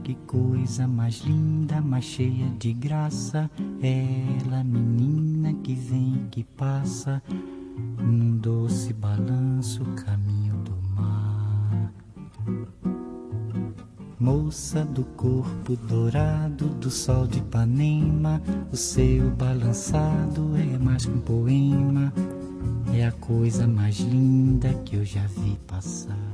que coisa mais linda, mais cheia de graça. Ela, menina que vem e que passa, num doce balanço, caminho do mar. Moça do corpo dourado do sol de Ipanema, o seu balançado é mais que um poema, é a coisa mais linda que eu já vi passar.